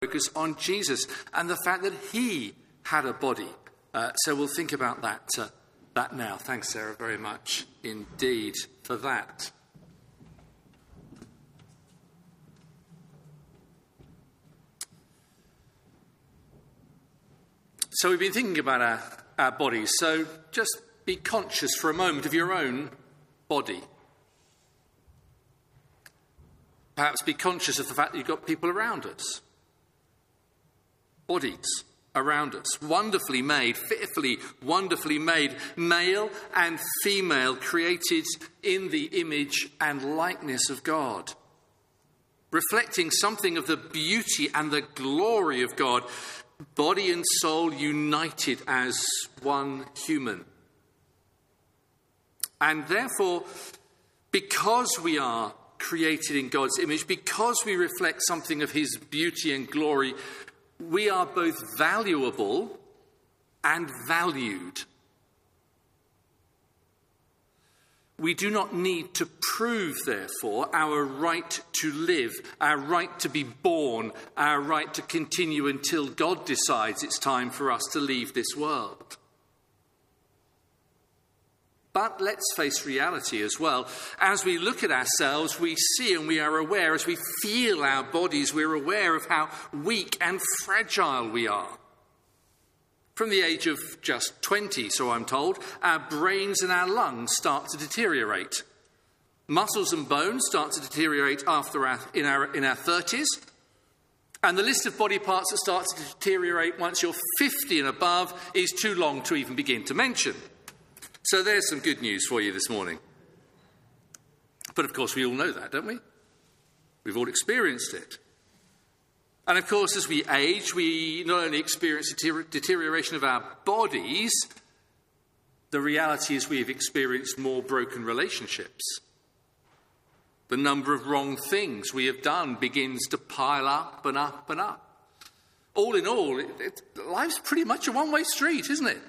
focus on Jesus and the fact that he had a body. So we'll think about that now. Thanks, Sarah, very much indeed for that. So we've been thinking about our bodies. So just be conscious for a moment of your own body. Perhaps be conscious of the fact that you've got people around us. Bodies around us. Wonderfully made, fearfully, wonderfully made. Male and female, created in the image and likeness of God. Reflecting something of the beauty and the glory of God. Body and soul united as one human. And therefore, because we are created in God's image, because we reflect something of his beauty and glory, we are both valuable and valued. We do not need to prove, therefore, our right to live, our right to be born, our right to continue until God decides it's time for us to leave this world. But let's face reality as well. As we look at ourselves, we see and we are aware, as we feel our bodies, we're aware of how weak and fragile we are. From the age of just 20, so I'm told, our brains and our lungs start to deteriorate. Muscles and bones start to deteriorate in our 30s. And the list of body parts that start to deteriorate once you're 50 and above is too long to even begin to mention. So there's some good news for you this morning. But of course we all know that, don't we? We've all experienced it. And of course, as we age, we not only experience deterioration of our bodies, the reality is we have experienced more broken relationships. The number of wrong things we have done begins to pile up and up and up. All in all, life's pretty much a one-way street, isn't it?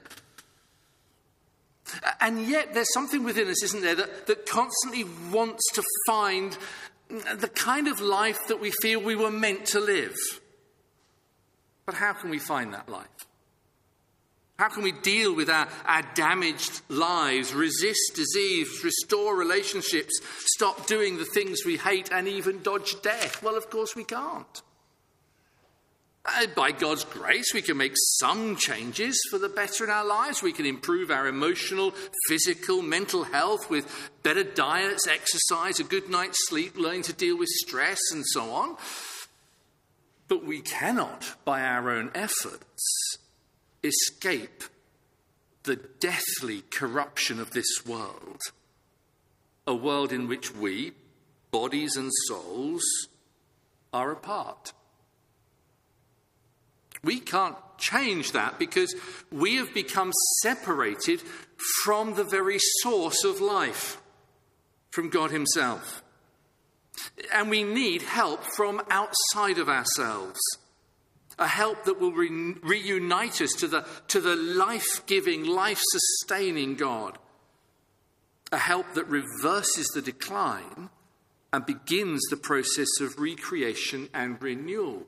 And yet there's something within us, isn't there, that constantly wants to find the kind of life that we feel we were meant to live. But how can we find that life? How can we deal with our damaged lives, resist disease, restore relationships, stop doing the things we hate and even dodge death? Well, of course we can't. By God's grace, we can make some changes for the better in our lives. We can improve our emotional, physical, mental health with better diets, exercise, a good night's sleep, learning to deal with stress and so on. But we cannot, by our own efforts, escape the deathly corruption of this world. A world in which we, bodies and souls, are apart. We can't change that because we have become separated from the very source of life, from God himself. And we need help from outside of ourselves, a help that will reunite us to the life-giving, life-sustaining God, a help that reverses the decline and begins the process of recreation and renewal.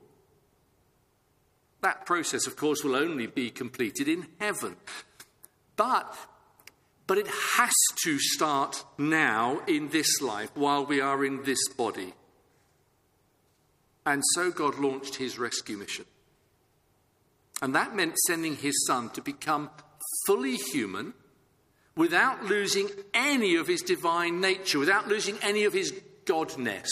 That process, of course, will only be completed in heaven. But it has to start now in this life, while we are in this body. And so God launched his rescue mission. And that meant sending his son to become fully human, without losing any of his divine nature, without losing any of his godness.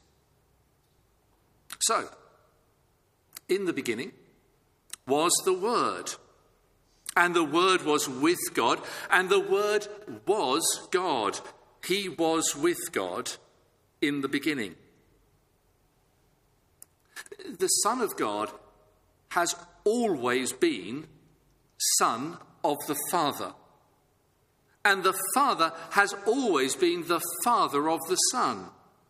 So, in the beginning was the Word, and the Word was with God, and the Word was God. He was with God in the beginning. The Son of God has always been Son of the Father, and the Father has always been the Father of the Son.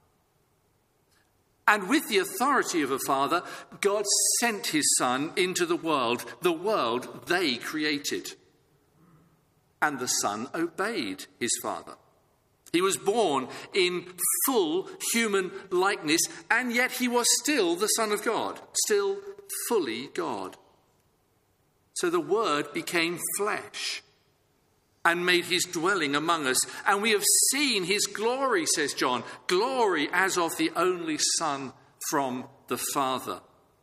And with the authority of a father, God sent his Son into the world they created. And the Son obeyed his Father. He was born in full human likeness, and yet he was still the Son of God, still fully God. So the Word became flesh and made his dwelling among us. And we have seen his glory, says John, glory as of the only Son from the Father.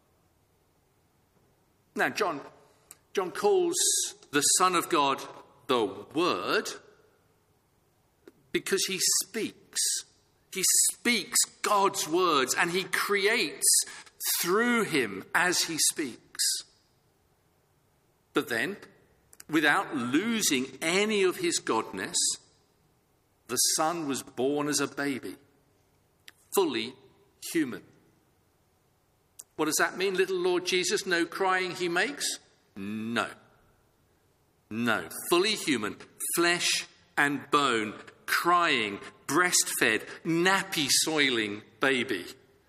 Now, John calls the Son of God the Word because he speaks. He speaks God's words and he creates through him as he speaks. But then, without losing any of his godness, the Son was born as a baby, fully human. What does that mean, little Lord Jesus? No crying he makes? No. Fully human, flesh and bone, crying, breastfed, nappy-soiling baby.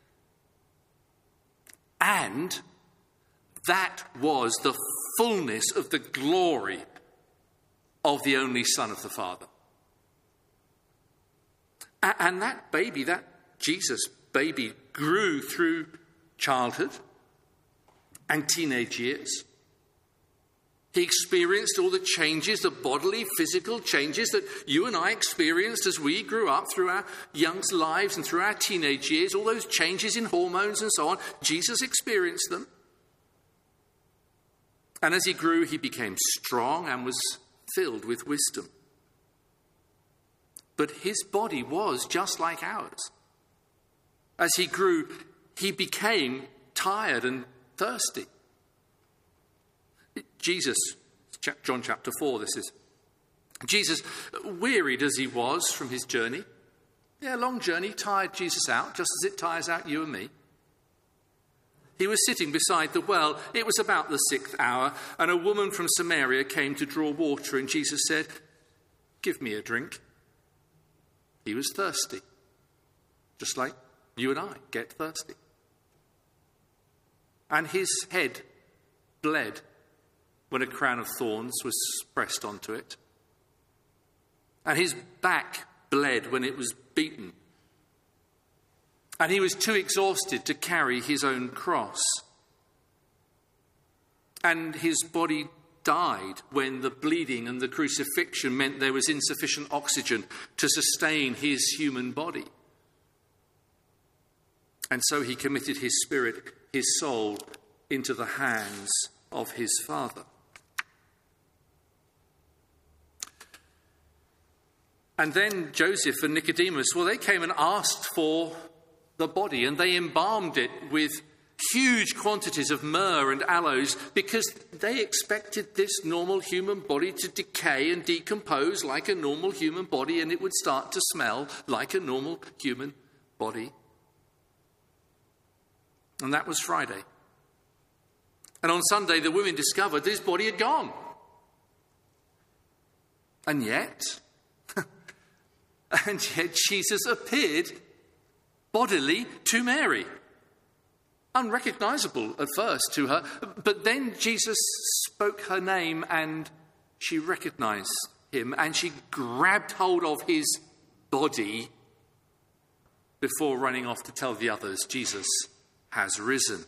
And that was the fullness of the glory of the only Son of the Father. And that baby, that Jesus baby, grew through childhood and teenage years. He experienced all the changes, the bodily, physical changes that you and I experienced as we grew up through our young lives and through our teenage years, all those changes in hormones and so on. Jesus experienced them. And as he grew, he became strong and was filled with wisdom. But his body was just like ours. As he grew, he became tired and thirsty. Jesus, John chapter 4, this is. Jesus, wearied as he was from his journey, long journey, tired Jesus out, just as it tires out you and me. He was sitting beside the well. It was about the 6th hour, and a woman from Samaria came to draw water, and Jesus said, "Give me a drink." He was thirsty, just like you and I get thirsty. And his head bled when a crown of thorns was pressed onto it. And his back bled when it was beaten. And he was too exhausted to carry his own cross. And his body died when the bleeding and the crucifixion meant there was insufficient oxygen to sustain his human body. And so he committed his spirit, his soul, into the hands of his Father. And then Joseph and Nicodemus, they came and asked for the body, and they embalmed it with huge quantities of myrrh and aloes because they expected this normal human body to decay and decompose like a normal human body, and it would start to smell like a normal human body. And that was Friday. And on Sunday, the women discovered his body had gone. And yet Jesus appeared bodily to Mary. Unrecognizable at first to her, but then Jesus spoke her name and she recognized him and she grabbed hold of his body before running off to tell the others, Jesus has risen.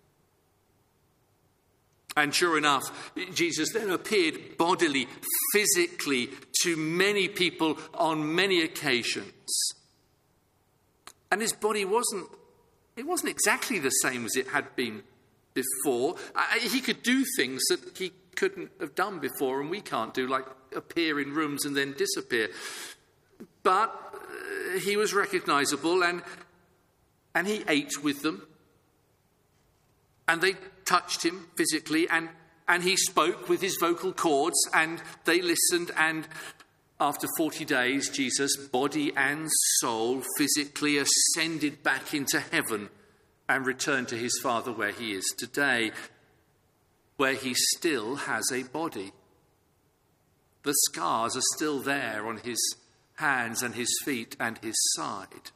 And sure enough, Jesus then appeared bodily, physically to many people on many occasions. And his body wasn't exactly the same as it had been before. He could do things that he couldn't have done before and we can't do, like appear in rooms and then disappear. But he was recognizable and he ate with them. And they touched him physically and he spoke with his vocal cords and they listened, and after 40 days, Jesus, body and soul, physically ascended back into heaven and returned to his Father where he is today, where he still has a body. The scars are still there on his hands and his feet and his side.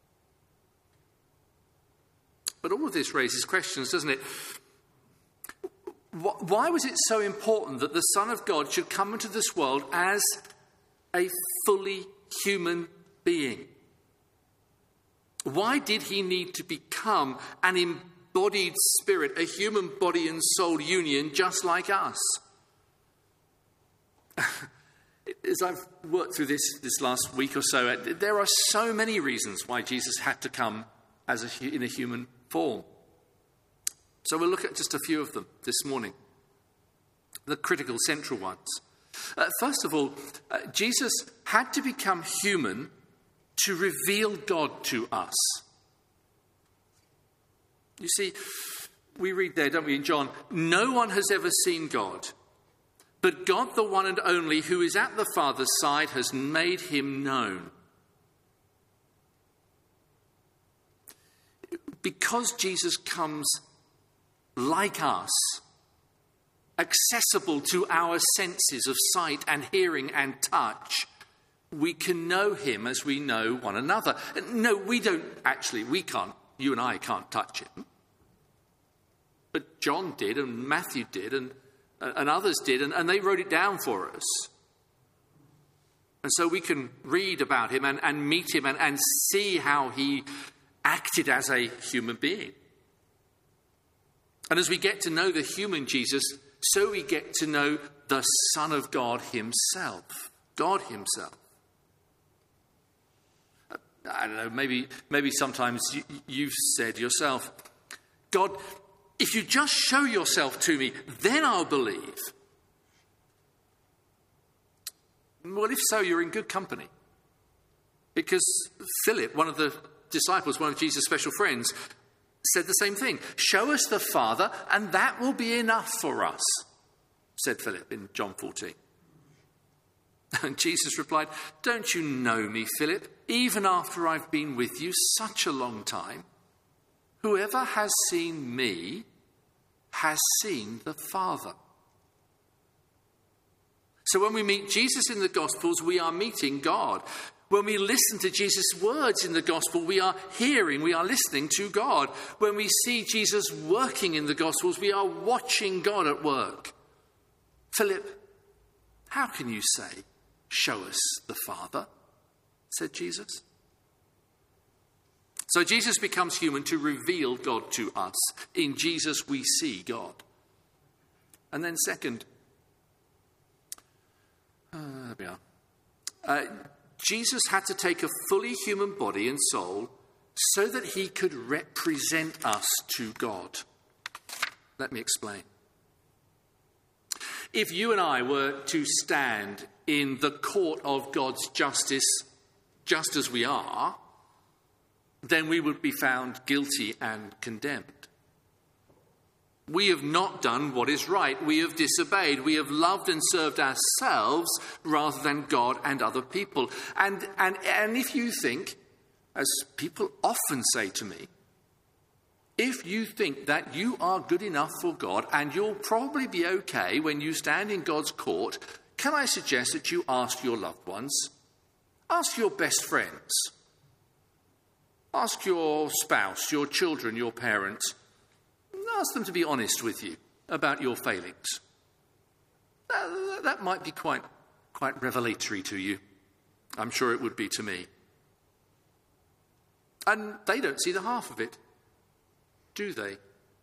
But all of this raises questions, doesn't it? Why was it so important that the Son of God should come into this world as a fully human being? Why did he need to become an embodied spirit, a human body and soul union just like us. As I've worked through this last week or so, there are so many reasons why Jesus had to come in a human form. So we'll look at just a few of them this morning, the critical central ones. First of all, Jesus had to become human to reveal God to us. You see, we read there, don't we, in John, no one has ever seen God, but God, the one and only, who is at the Father's side, has made him known. Because Jesus comes like us, accessible to our senses of sight and hearing and touch, we can know him as we know one another. No, we can't. You and I can't touch him. But John did, and Matthew did, and others did, and they wrote it down for us. And so we can read about him and meet him and see how he acted as a human being. And as we get to know the human Jesus, so we get to know the Son of God himself. God himself. I don't know, maybe sometimes you've said yourself, God, if you just show yourself to me, then I'll believe. Well, if so, you're in good company. Because Philip, one of the disciples, one of Jesus' special friends, said the same thing. Show us the Father, and that will be enough for us, said Philip in John 14. And Jesus replied, don't you know me, Philip, even after I've been with you such a long time? Whoever has seen me has seen the Father. So when we meet Jesus in the Gospels, we are meeting God. When we listen to Jesus' words in the Gospel, we are listening to God. When we see Jesus working in the Gospels, we are watching God at work. Philip, how can you say, show us the Father, said Jesus. So Jesus becomes human to reveal God to us. In Jesus we see God. And then second, there we are. Jesus had to take a fully human body and soul so that he could represent us to God. Let me explain. If you and I were to stand in the court of God's justice, just as we are, then we would be found guilty and condemned. We have not done what is right. We have disobeyed. We have loved and served ourselves rather than God and other people. And if you think, as people often say to me, if you think that you are good enough for God and you'll probably be okay when you stand in God's court, can I suggest that you ask your loved ones, ask your best friends, ask your spouse, your children, your parents, ask them to be honest with you about your failings. That might be quite revelatory to you. I'm sure it would be to me. And they don't see the half of it, do they?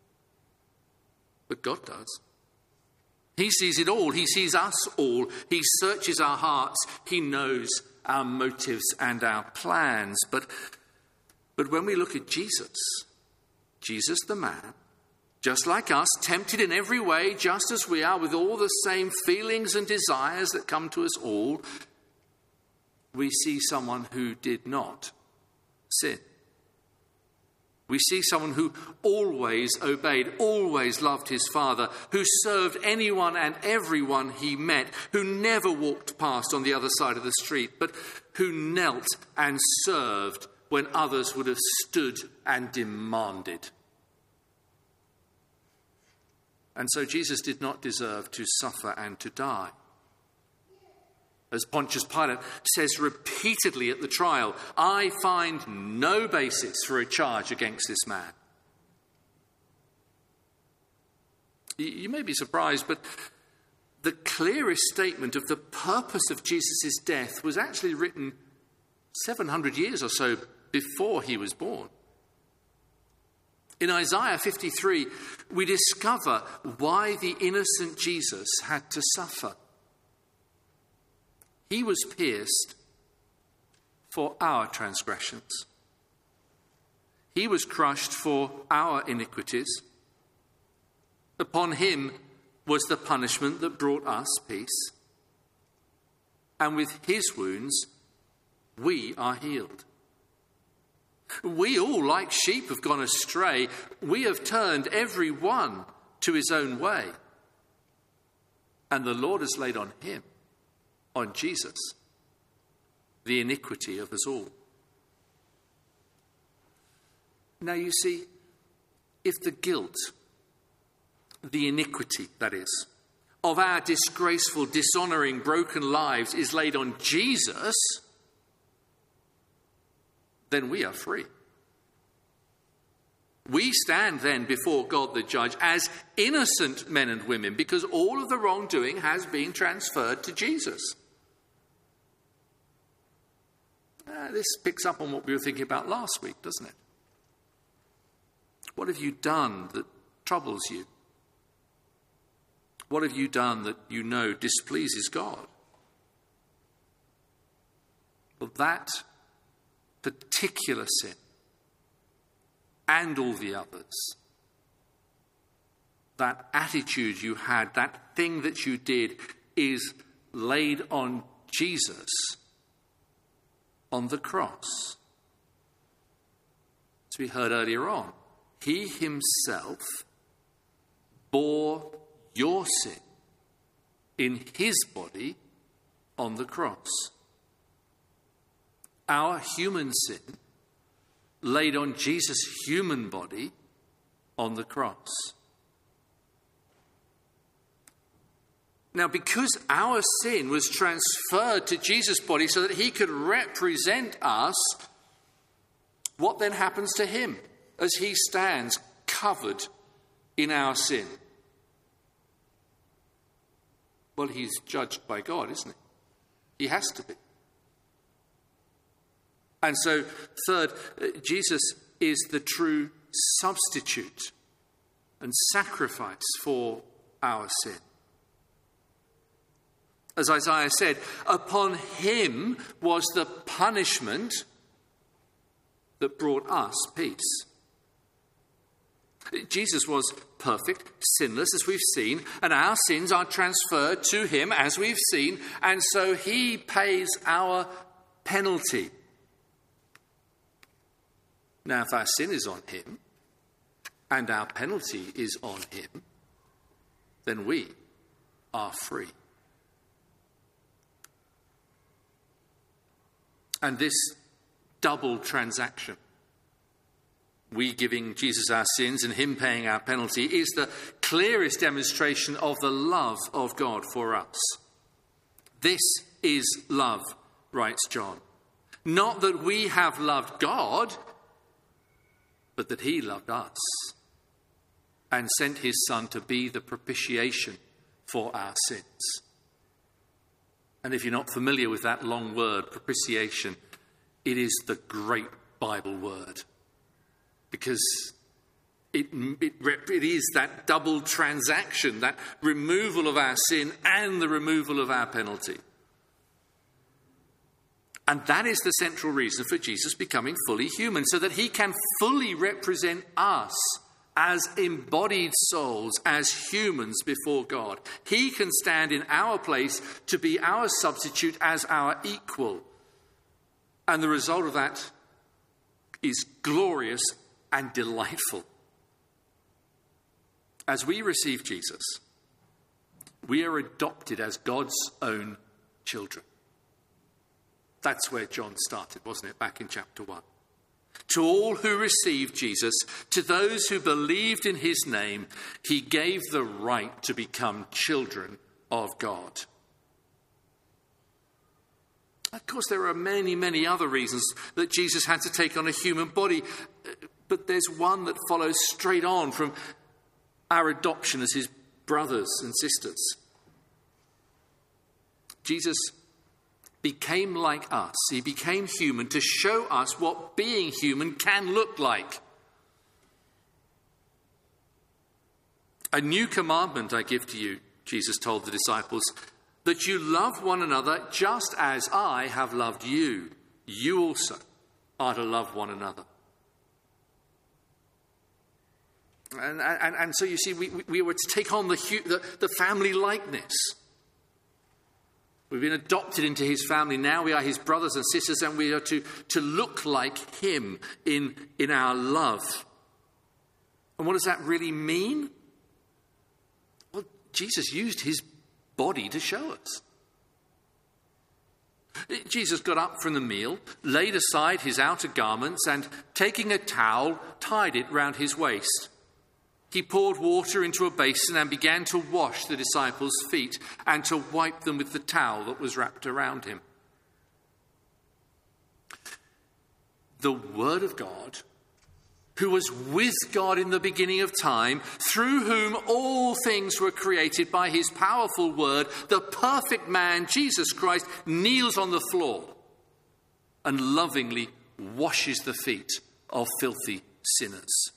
But God does. He sees it all. He sees us all. He searches our hearts. He knows our motives and our plans. But when we look at Jesus the man, just like us, tempted in every way, just as we are, with all the same feelings and desires that come to us all, we see someone who did not sin. We see someone who always obeyed, always loved his Father, who served anyone and everyone he met, who never walked past on the other side of the street, but who knelt and served when others would have stood and demanded. And so Jesus did not deserve to suffer and to die. As Pontius Pilate says repeatedly at the trial, I find no basis for a charge against this man. You may be surprised, but the clearest statement of the purpose of Jesus' death was actually written 700 years or so before he was born. In Isaiah 53, we discover why the innocent Jesus had to suffer. He was pierced for our transgressions. He was crushed for our iniquities. Upon him was the punishment that brought us peace. And with his wounds, we are healed. We all, like sheep, have gone astray. We have turned every one to his own way. And the Lord has laid on him, on Jesus, the iniquity of us all. Now you see, if the guilt, the iniquity, that is, of our disgraceful, dishonouring, broken lives is laid on Jesus, then we are free. We stand then before God the judge as innocent men and women because all of the wrongdoing has been transferred to Jesus. This picks up on what we were thinking about last week, doesn't it? What have you done that troubles you? What have you done that you know displeases God? Well, that particular sin and all the others, that attitude you had, that thing that you did, is laid on Jesus on the cross. As we heard earlier on, he himself bore your sin in his body on the cross. Our human sin laid on Jesus' human body on the cross. Now, because our sin was transferred to Jesus' body so that he could represent us, what then happens to him as he stands covered in our sin? Well, he's judged by God, isn't he? He has to be. And so, third, Jesus is the true substitute and sacrifice for our sin. As Isaiah said, upon him was the punishment that brought us peace. Jesus was perfect, sinless, as we've seen, and our sins are transferred to him, as we've seen, and so he pays our penalty. Now, if our sin is on him, and our penalty is on him, then we are free. And this double transaction, we giving Jesus our sins and him paying our penalty, is the clearest demonstration of the love of God for us. This is love, writes John. Not that we have loved God, but that he loved us and sent his Son to be the propitiation for our sins. And if you're not familiar with that long word, propitiation, it is the great Bible word. Because it is that double transaction, that removal of our sin and the removal of our penalty. And that is the central reason for Jesus becoming fully human, so that he can fully represent us as embodied souls, as humans before God. He can stand in our place to be our substitute as our equal. And the result of that is glorious and delightful. As we receive Jesus, we are adopted as God's own children. That's where John started, wasn't it, back in chapter 1. To all who received Jesus, to those who believed in his name, he gave the right to become children of God. Of course, there are many, many other reasons that Jesus had to take on a human body, but there's one that follows straight on from our adoption as his brothers and sisters. Jesus became like us. He became human to show us what being human can look like. A new commandment I give to you, Jesus told the disciples, that you love one another just as I have loved you. You also are to love one another. And so you see, we were to take on the family likeness. We've been adopted into his family. Now we are his brothers and sisters, and we are to look like him in our love. And what does that really mean? Well, Jesus used his body to show us. Jesus got up from the meal, laid aside his outer garments, and taking a towel, tied it round his waist. He poured water into a basin and began to wash the disciples' feet and to wipe them with the towel that was wrapped around him. The Word of God, who was with God in the beginning of time, through whom all things were created by his powerful word, the perfect man, Jesus Christ, kneels on the floor and lovingly washes the feet of filthy sinners.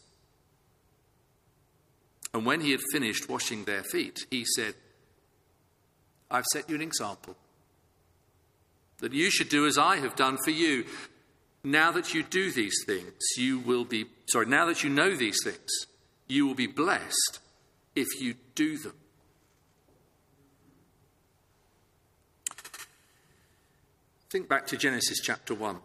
And when he had finished washing their feet, he said, I've set you an example, that you should do as I have done for you. Now that you do these things, now that you know these things, you will be blessed if you do them. Think back to Genesis chapter 1.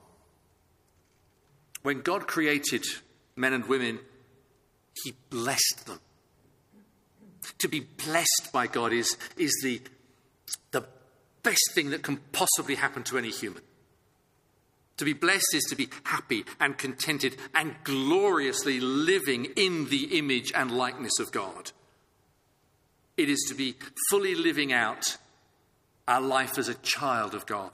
When God created men and women, he blessed them. To be blessed by God is the best thing that can possibly happen to any human. To be blessed is to be happy and contented and gloriously living in the image and likeness of God. It is to be fully living out our life as a child of God.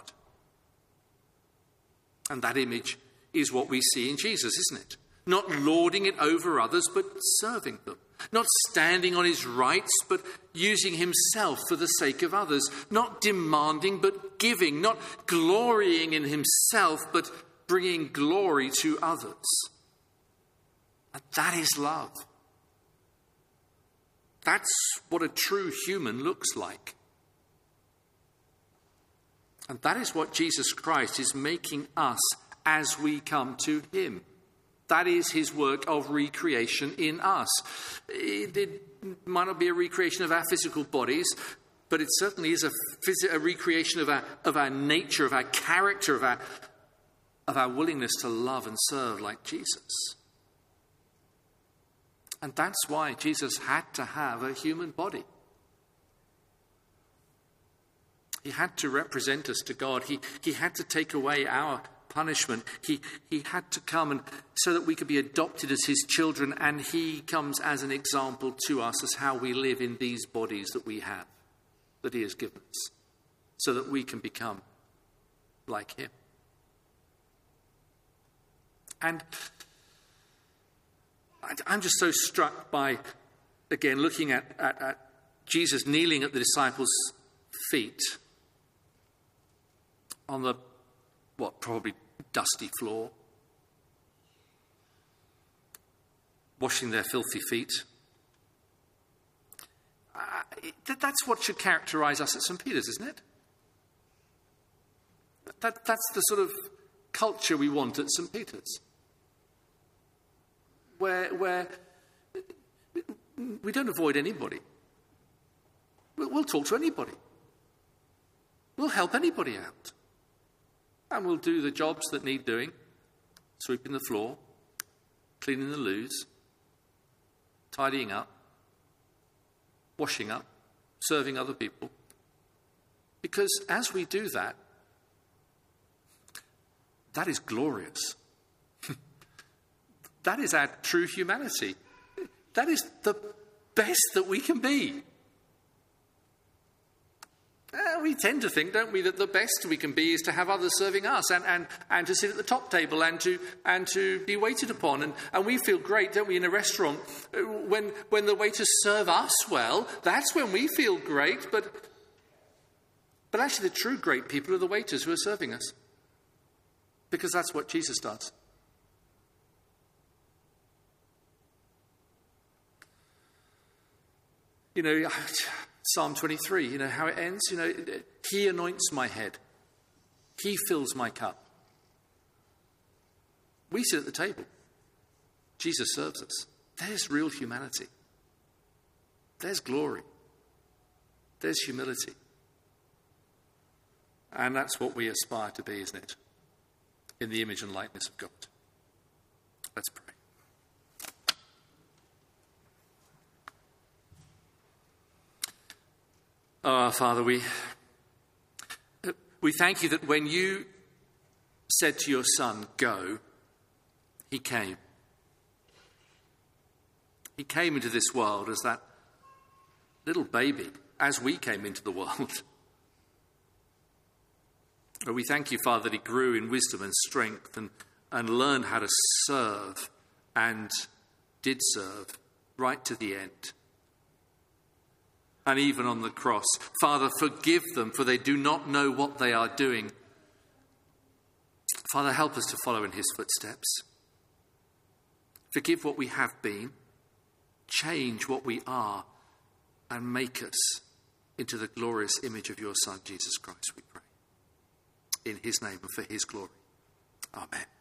And that image is what we see in Jesus, isn't it? Not lording it over others, but serving them. Not standing on his rights, but using himself for the sake of others. Not demanding, but giving. Not glorying in himself, but bringing glory to others. And that is love. That's what a true human looks like. And that is what Jesus Christ is making us as we come to him. That is his work of recreation in us. It might not be a recreation of our physical bodies, but it certainly is a recreation of our nature, of our character, of our willingness to love and serve like Jesus. And that's why Jesus had to have a human body. He had to represent us to God. He had to take away our punishment. He had to come and so that we could be adopted as his children, and he comes as an example to us as how we live in these bodies that we have, that he has given us, so that we can become like him. And I'm just so struck by, again, looking at Jesus kneeling at the disciples' feet on the, probably dusty floor, washing their filthy feet. That's what should characterize us at St. Peter's, isn't it? That's the sort of culture we want at St. Peter's, where we don't avoid anybody. We'll talk to anybody. We'll help anybody out. And we'll do the jobs that need doing, sweeping the floor, cleaning the loos, tidying up, washing up, serving other people. Because as we do that, that is glorious. That is our true humanity. That is the best that we can be. We tend to think, don't we, that the best we can be is to have others serving us and to sit at the top table and to be waited upon. And we feel great, don't we, in a restaurant, when the waiters serve us well, that's when we feel great. But actually the true great people are the waiters who are serving us. Because that's what Jesus does. You know, Psalm 23, you know how it ends? You know, he anoints my head. He fills my cup. We sit at the table. Jesus serves us. There's real humanity. There's glory. There's humility. And that's what we aspire to be, isn't it? In the image and likeness of God. Let's pray. Oh, Father, we thank you that when you said to your Son, go, he came. He came into this world as that little baby, as we came into the world. But we thank you, Father, that he grew in wisdom and strength and learned how to serve and did serve right to the end. And even on the cross, Father, forgive them, for they do not know what they are doing. Father, help us to follow in his footsteps. Forgive what we have been, change what we are, and make us into the glorious image of your Son, Jesus Christ, we pray. In his name and for his glory. Amen.